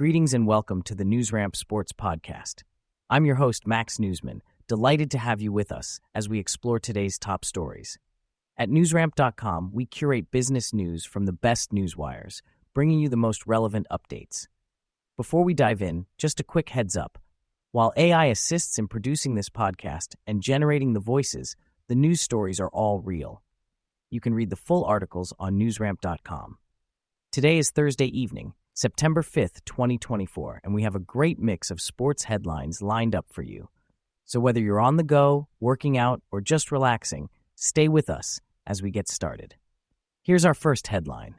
Greetings and welcome to the NewsRamp Sports Podcast. I'm your host, Max Newsman, delighted to have you with us as we explore today's top stories. At newsramp.com, we curate business news from the best newswires, bringing you the most relevant updates. Before we dive in, just a quick heads up. While AI assists in producing this podcast and generating the voices, the news stories are all real. You can read the full articles on newsramp.com. Today is Thursday evening, September 5th, 2024, and we have a great mix of sports headlines lined up for you. So whether you're on the go, working out, or just relaxing, stay with us as we get started. Here's our first headline.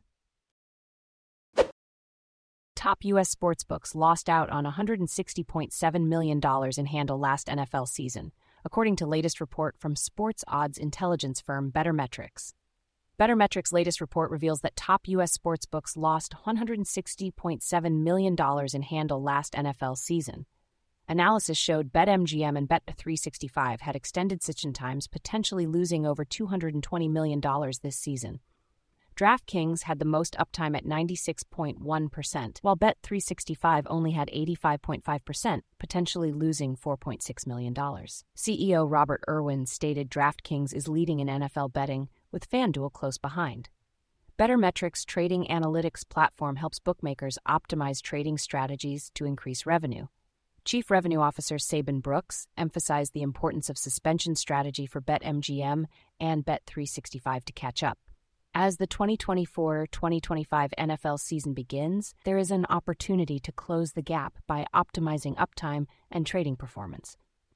Top U.S. sportsbooks lost out on $160.7 million in handle last NFL season, according to latest report from sports odds intelligence firm BettorMetrics. BettorMetrics' latest report reveals that top U.S. sportsbooks lost $160.7 million in handle last NFL season. Analysis showed BetMGM and Bet365 had extended session times, potentially losing over $220 million this season. DraftKings had the most uptime at 96.1%, while Bet365 only had 85.5%, potentially losing $4.6 million. CEO Robert Irwin stated DraftKings is leading in NFL betting, with FanDuel close behind. BettorMetrics' trading analytics platform helps bookmakers optimize trading strategies to increase revenue. Chief Revenue Officer Sabin Brooks emphasized the importance of suspension strategy for BetMGM and Bet365 to catch up. As the 2024-2025 NFL season begins, there is an opportunity to close the gap by optimizing uptime and trading performance.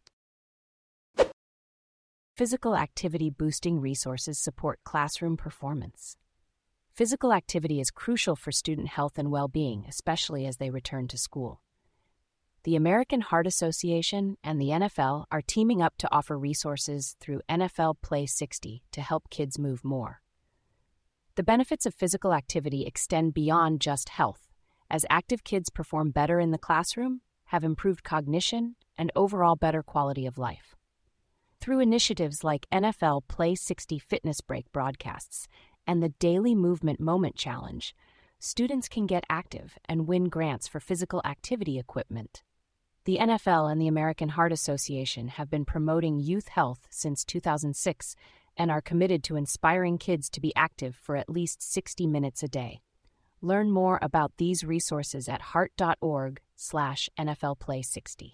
Physical activity boosting resources support classroom performance. Physical activity is crucial for student health and well-being, especially as they return to school. The American Heart Association and the NFL are teaming up to offer resources through NFL Play 60 to help kids move more. The benefits of physical activity extend beyond just health, as active kids perform better in the classroom, have improved cognition, and overall better quality of life. Through initiatives like NFL Play 60 Fitness Break broadcasts and the Daily Movement Moment Challenge, students can get active and win grants for physical activity equipment. The NFL and the American Heart Association have been promoting youth health since 2006 and are committed to inspiring kids to be active for at least 60 minutes a day. Learn more about these resources at heart.org/NFLplay60.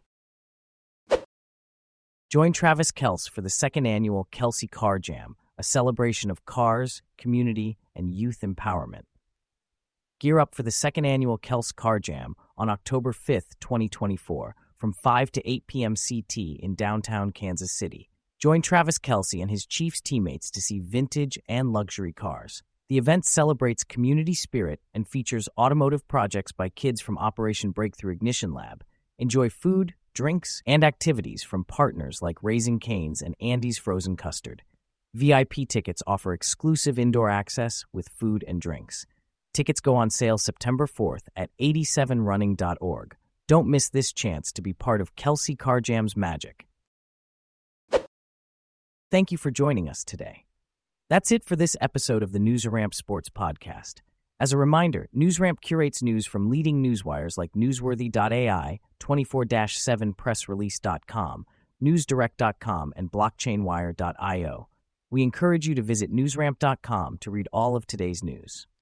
Join Travis Kelce for the second annual Kelce Car Jam, a celebration of cars, community, and youth empowerment. Gear up for the second annual Kelce Car Jam on October 5th, 2024, from 5 to 8 p.m. CT in downtown Kansas City. Join Travis Kelce and his Chiefs teammates to see vintage and luxury cars. The event celebrates community spirit and features automotive projects by kids from Operation Breakthrough Ignition Lab. Enjoy food, drinks, and activities from partners like Raising Cane's and Andy's Frozen Custard. VIP tickets offer exclusive indoor access with food and drinks. Tickets go on sale September 4th at 87running.org. Don't miss this chance to be part of Kelce Car Jam's magic. Thank you for joining us today. That's it for this episode of the NewsRamp Sports Podcast. As a reminder, NewsRamp curates news from leading newswires like Newsworthy.ai, 24/7pressrelease.com, NewsDirect.com, and BlockchainWire.io. We encourage you to visit NewsRamp.com to read all of today's news.